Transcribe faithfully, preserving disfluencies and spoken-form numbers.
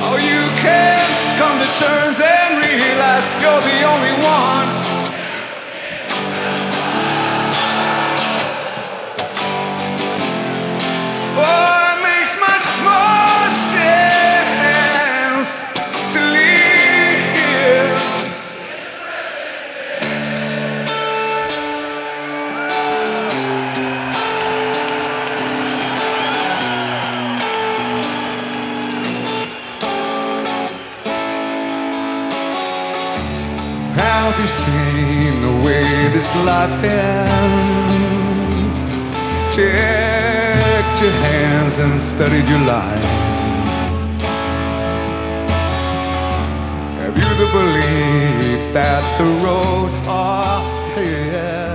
Oh, you can come to terms and realize you're the only one. Oh, it makes much more sense to live. Have you seen the way this life ends? Checked your hands and studied your lines. Have you the belief that the road ahead